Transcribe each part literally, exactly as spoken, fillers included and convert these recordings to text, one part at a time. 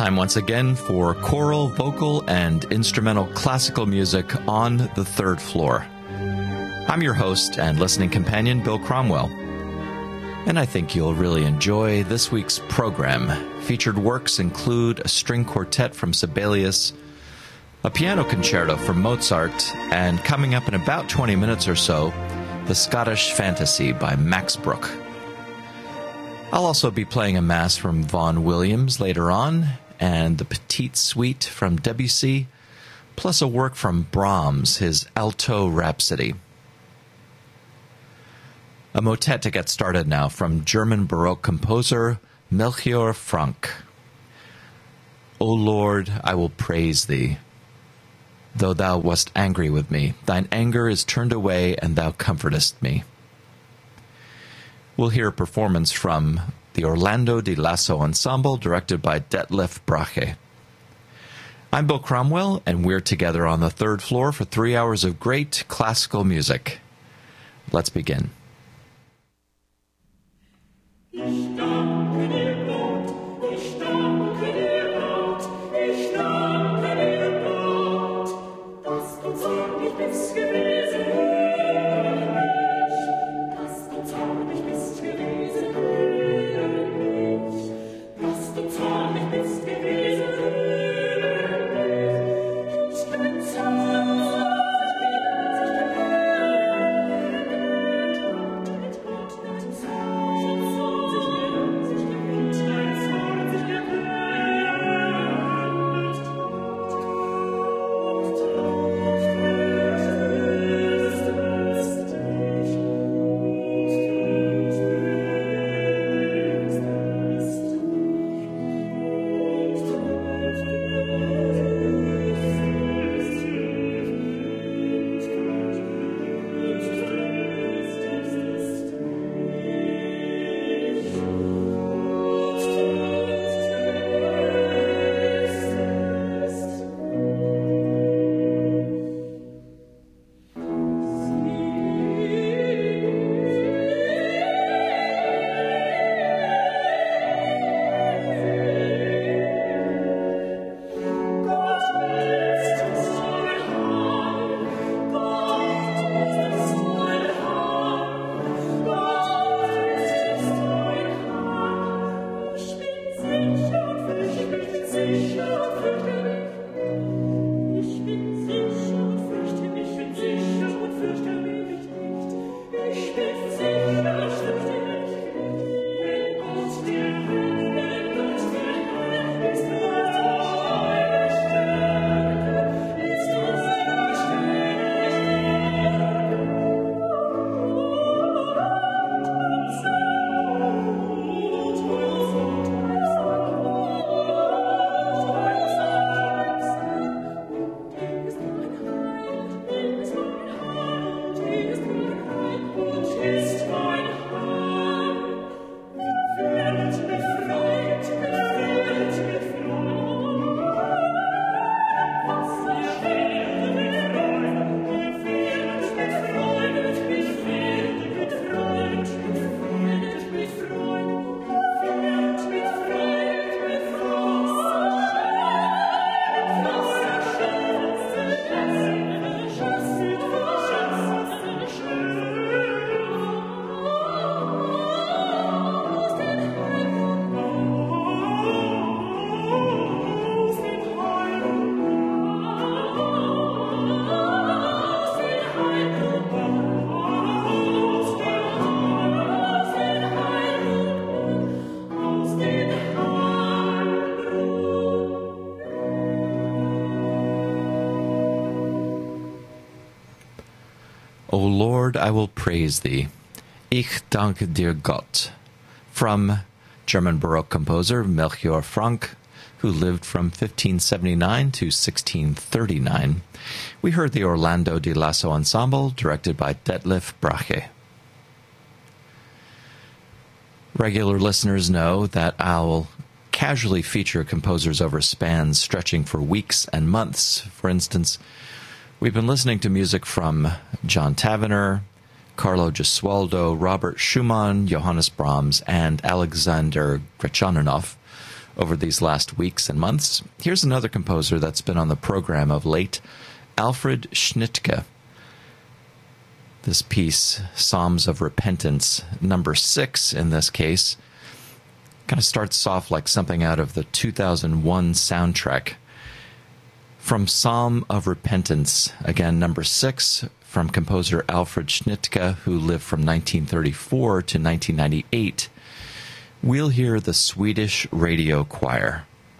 time once again for choral, vocal, and instrumental classical music on the third floor. I'm your host and listening companion, Bill Cromwell, and I think you'll really enjoy this week's program. Featured works include a string quartet from Sibelius, a piano concerto from Mozart, and coming up in about twenty minutes or so, the Scottish Fantasy by Max Bruch. I'll also be playing a mass from Vaughan Williams later on, and the Petite Suite from Debussy, plus a work from Brahms, his Alto Rhapsody. A motet to get started now from German Baroque composer Melchior Frank. O Lord, I will praise thee. Though thou wast angry with me, thine anger is turned away, and thou comfortest me. We'll hear a performance from the Orlando di Lasso Ensemble, directed by Detlef Brache. I'm Bill Cromwell, and we're together on the third floor for three hours of great classical music. Let's begin. O Lord, I will praise thee. Ich danke dir Gott. From German Baroque composer Melchior Frank, who lived from fifteen seventy-nine to sixteen thirty-nine, we heard the Orlando di Lasso Ensemble, directed by Detlef Brache. Regular listeners know that I'll casually feature composers over spans stretching for weeks and months. For instance, we've been listening to music from John Tavener, Carlo Gesualdo, Robert Schumann, Johannes Brahms, and Alexander Grachaninov over these last weeks and months. Here's another composer that's been on the program of late, Alfred Schnittke. This piece, Psalms of Repentance, number six in this case, kind of starts off like something out of the two thousand one soundtrack. From Psalm of Repentance, again, number six, from composer Alfred Schnittke, who lived from nineteen thirty-four to nineteen ninety-eight, we'll hear the Swedish Radio Choir.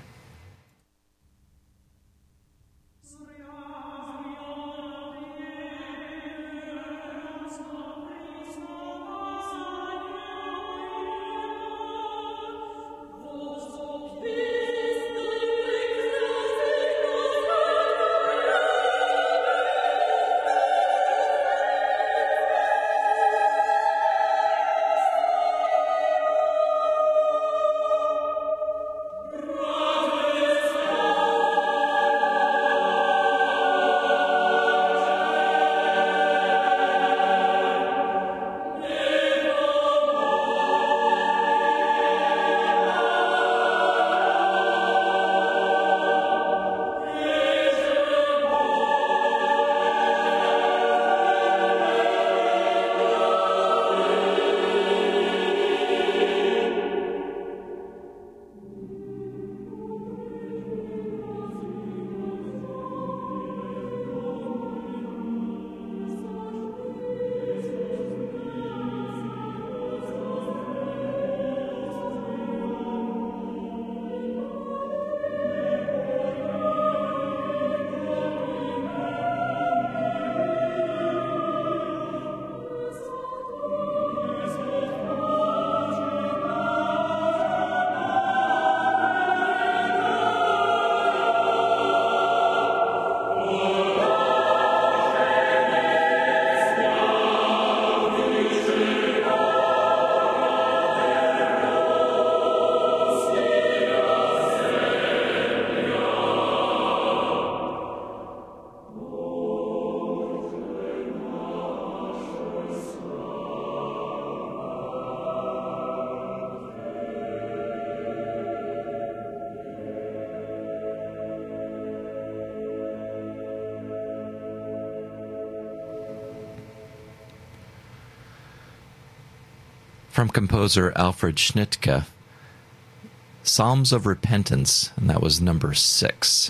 From composer Alfred Schnittke, Psalms of Repentance, and that was number six.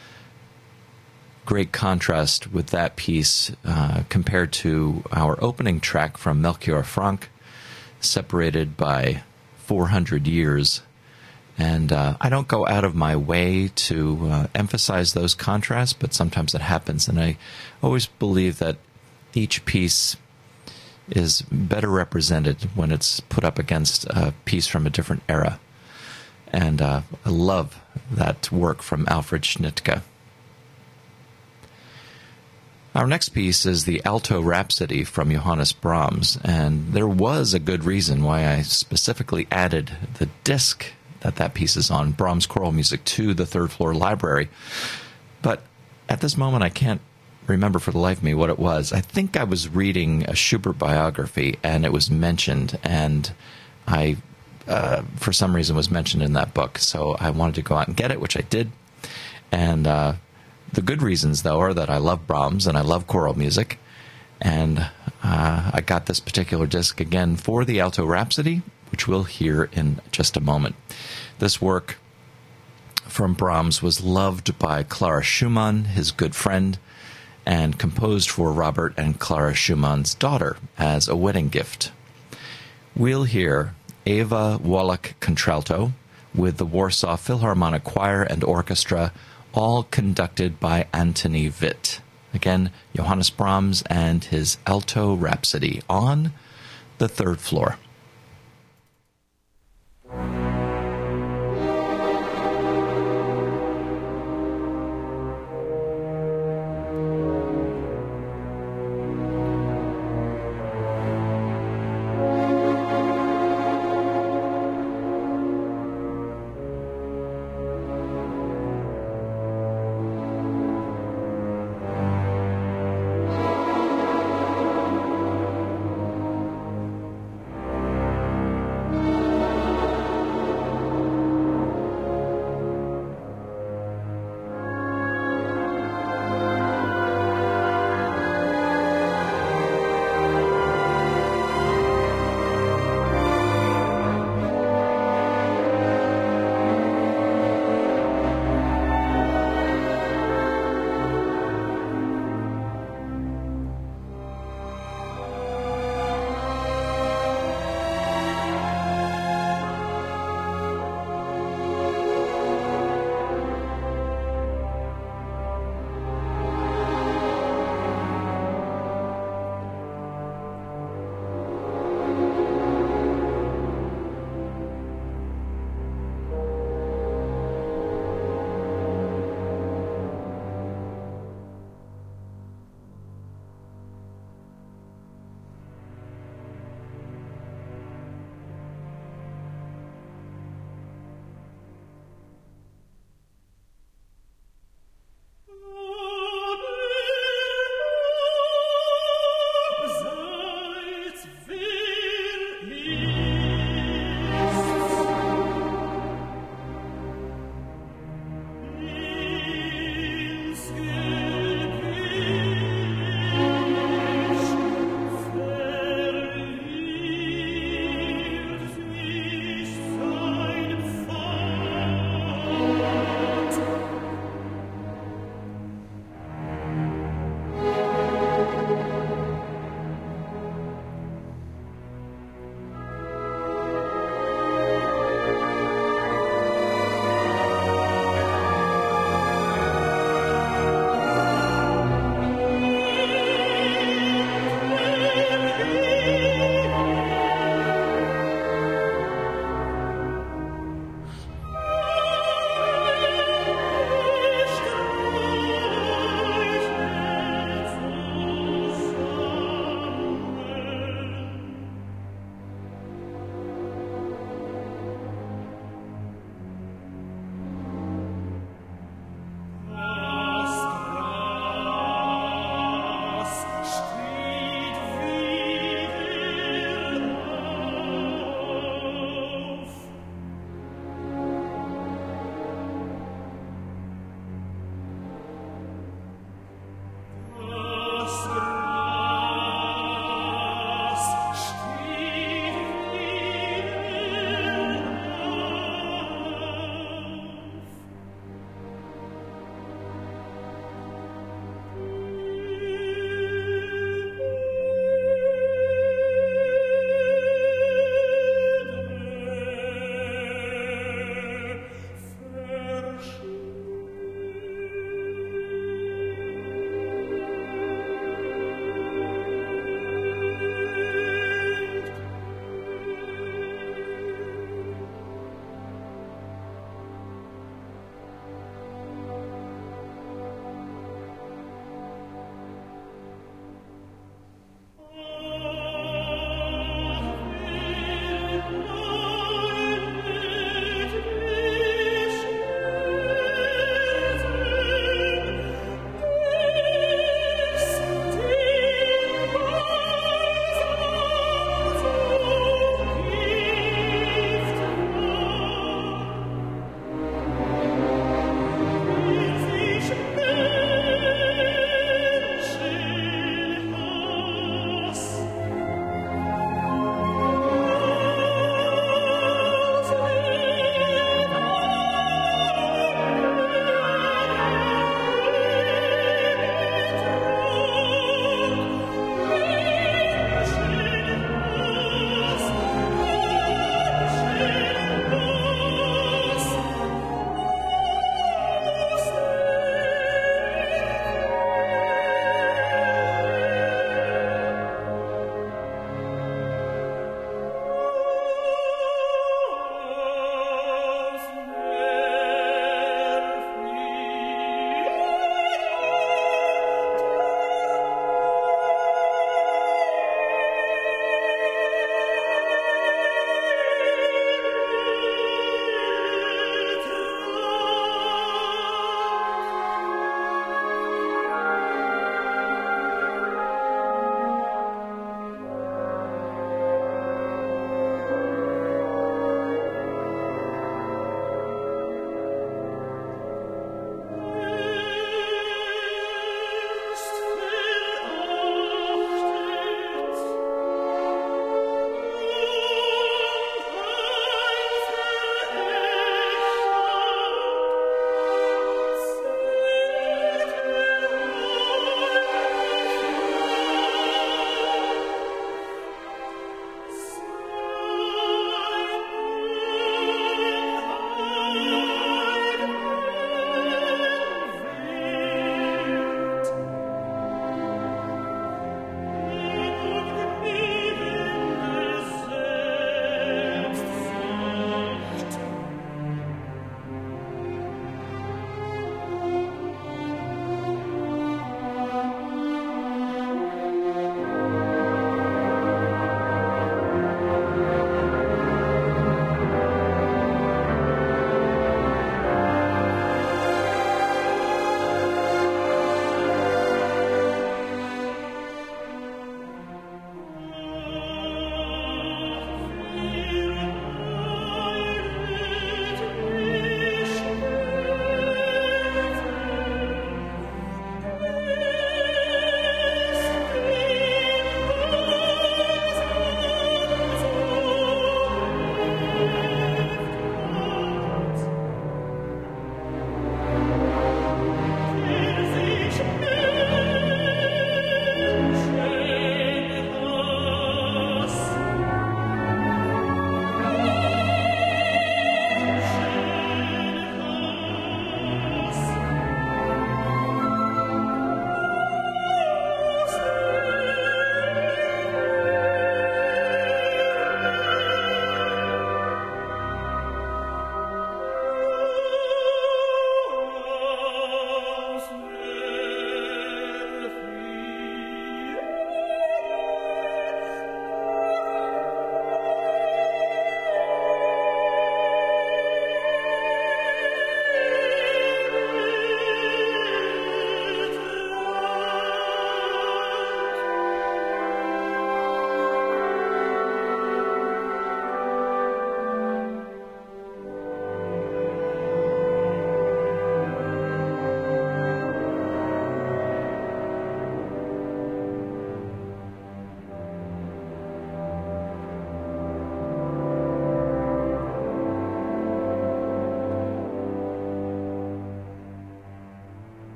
Great contrast with that piece uh, compared to our opening track from Melchior Frank, separated by four hundred years. And uh, I don't go out of my way to uh, emphasize those contrasts, but sometimes it happens. And I always believe that each piece is better represented when it's put up against a piece from a different era. And uh, I love that work from Alfred Schnittke. Our next piece is the Alto Rhapsody from Johannes Brahms, and there was a good reason why I specifically added the disc that that piece is on, Brahms Choral Music, to the Third Floor Library. But at this moment, I can't remember for the life of me what it was. I think I was reading a Schubert biography, and it was mentioned, and I, uh, for some reason, was mentioned in that book. So I wanted to go out and get it, which I did. And uh, the good reasons, though, are that I love Brahms and I love choral music. And uh, I got this particular disc again for the Alto Rhapsody, which we'll hear in just a moment. This work from Brahms was loved by Clara Schumann, his good friend, and composed for Robert and Clara Schumann's daughter as a wedding gift. We'll hear Eva Wallach Contralto with the Warsaw Philharmonic Choir and Orchestra, all conducted by Antony Witt. Again, Johannes Brahms and his Alto Rhapsody on the Third Floor.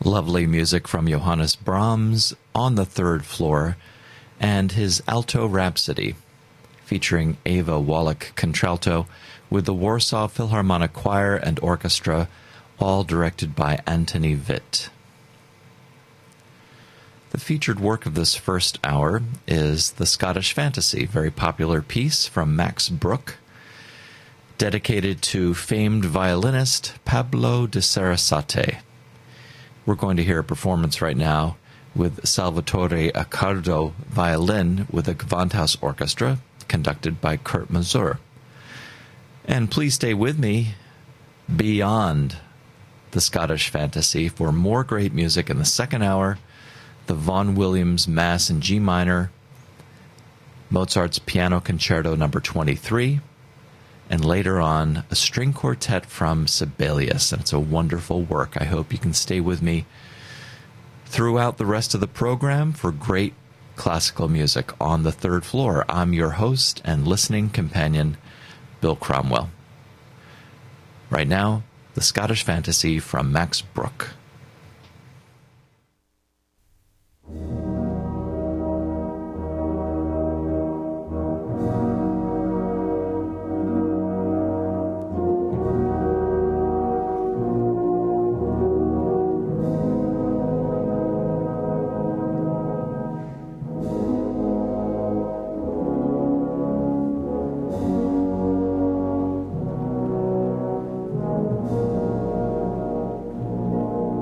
Lovely music from Johannes Brahms on the Third Floor and his Alto Rhapsody, featuring Eva Wallach contralto with the Warsaw Philharmonic Choir and Orchestra, all directed by Antony Witt. The featured work of this first hour is The Scottish Fantasy, a very popular piece from Max Bruch, dedicated to famed violinist Pablo de Sarasate. We're going to hear a performance right now with Salvatore Accardo violin with the Gewandhaus Orchestra, conducted by Kurt Masur. And please stay with me beyond The Scottish Fantasy for more great music in the second hour, the Vaughan Williams Mass in G minor, Mozart's Piano Concerto number twenty-three, and later on, a string quartet from Sibelius. And it's a wonderful work. I hope you can stay with me throughout the rest of the program for great classical music on the third floor. I'm your host and listening companion, Bill Cromwell. Right now, The Scottish Fantasy from Max Bruch. Thank you.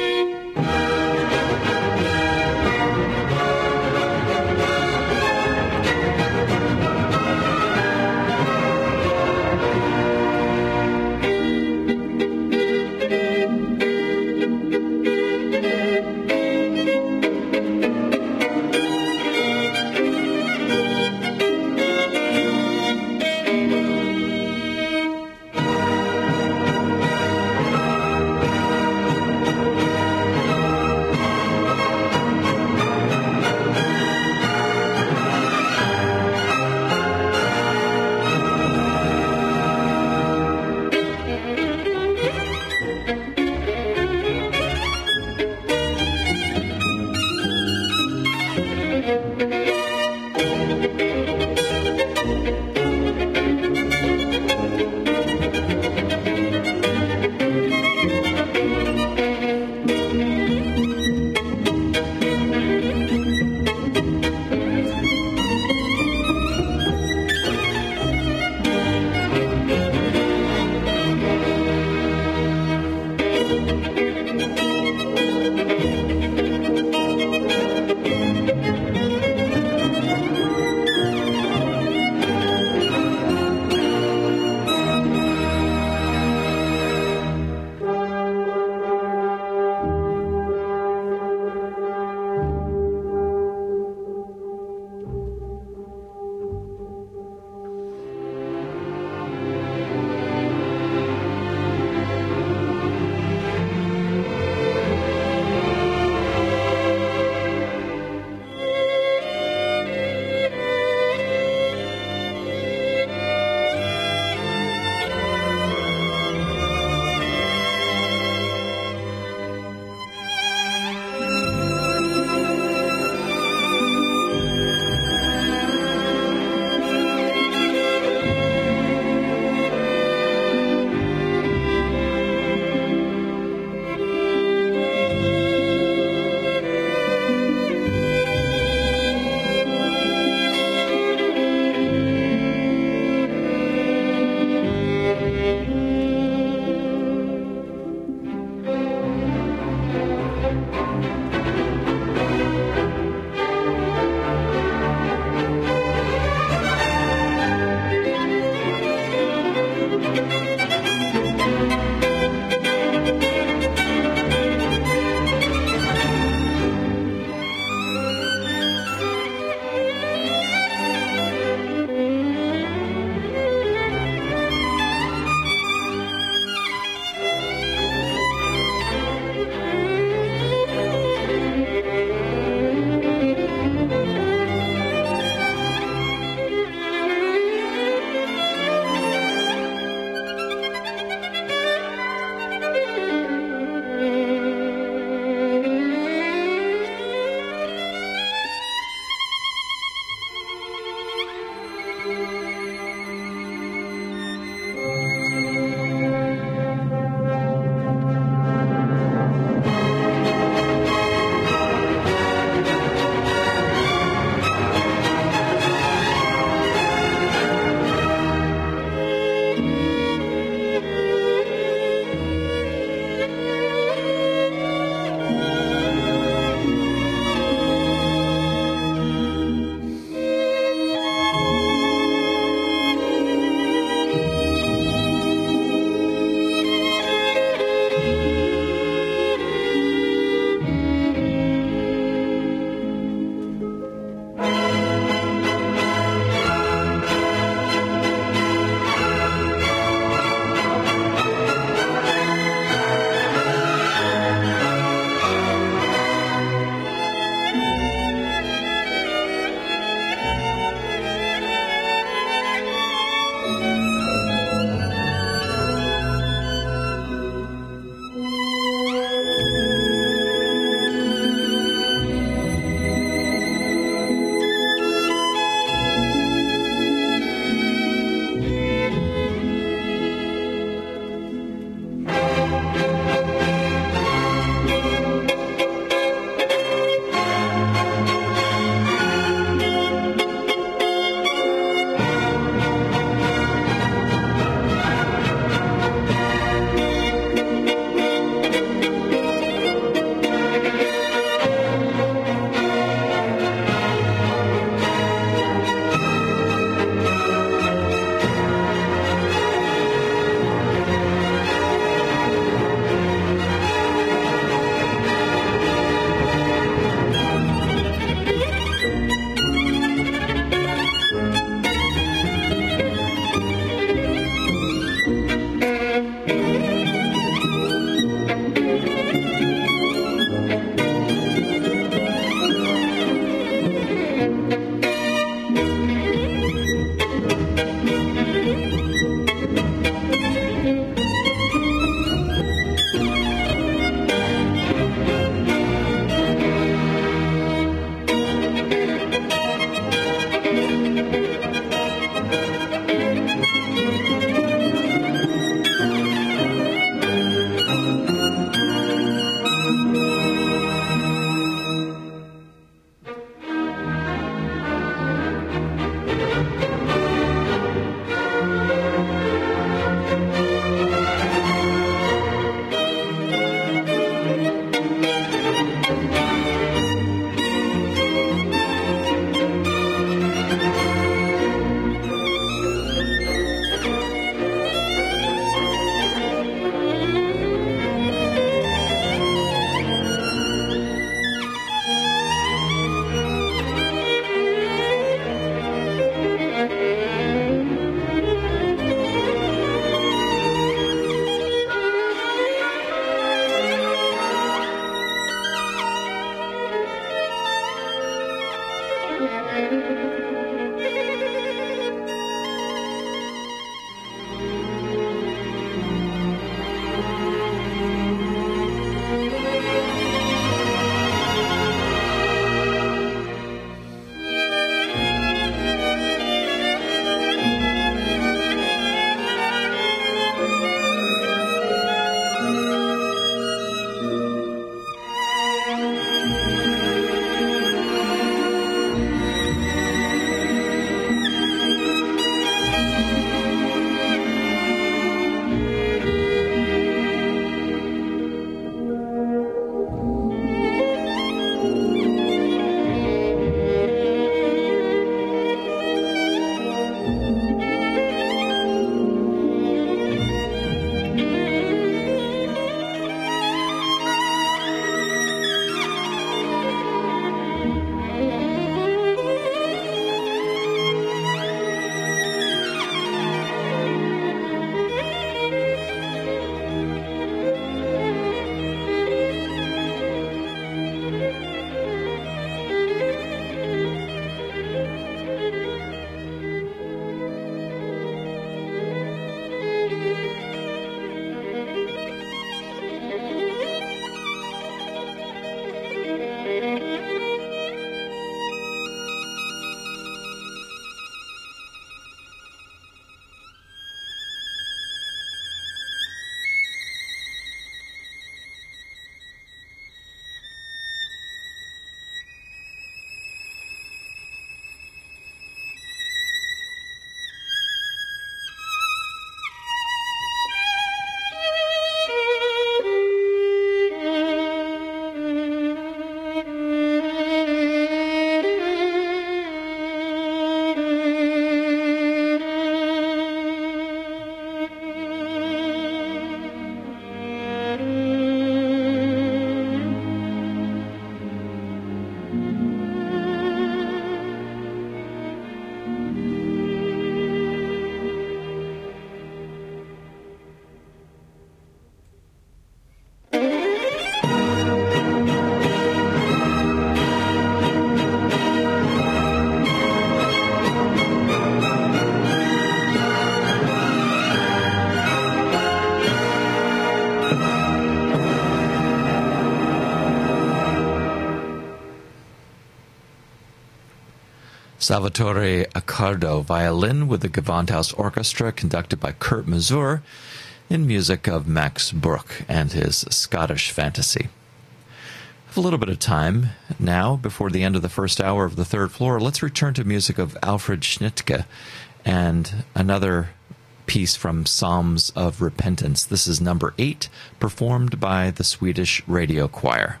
Salvatore Accardo, violin with the Gewandhaus Orchestra, conducted by Kurt Masur, in music of Max Bruch and his Scottish Fantasy. I have a little bit of time now before the end of the first hour of the third floor. Let's return to music of Alfred Schnittke and another piece from Psalms of Repentance. This is number eight, performed by the Swedish Radio Choir.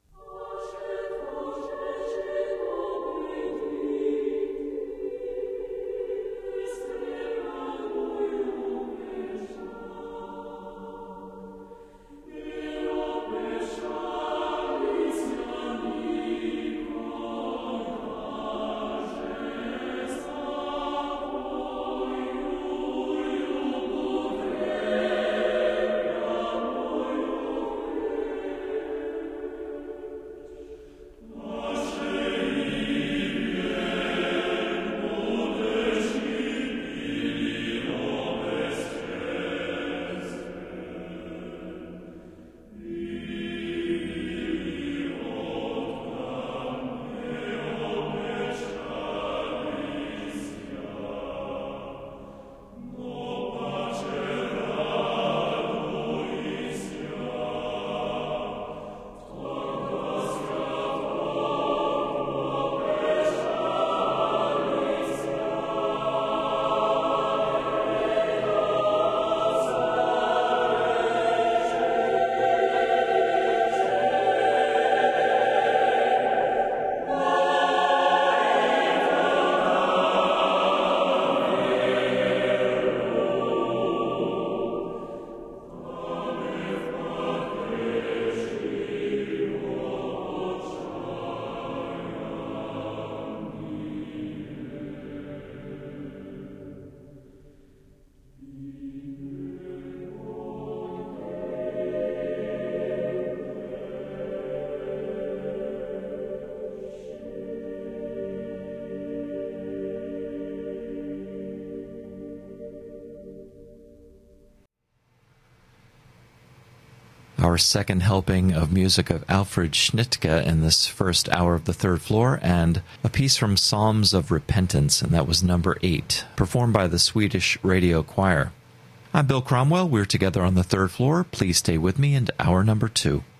Our second helping of music of Alfred Schnittke in this first hour of the third floor, and a piece from Psalms of Repentance, and that was number eight, performed by the Swedish Radio Choir. I'm Bill Cromwell. We're together on the third floor. Please stay with me into hour number two.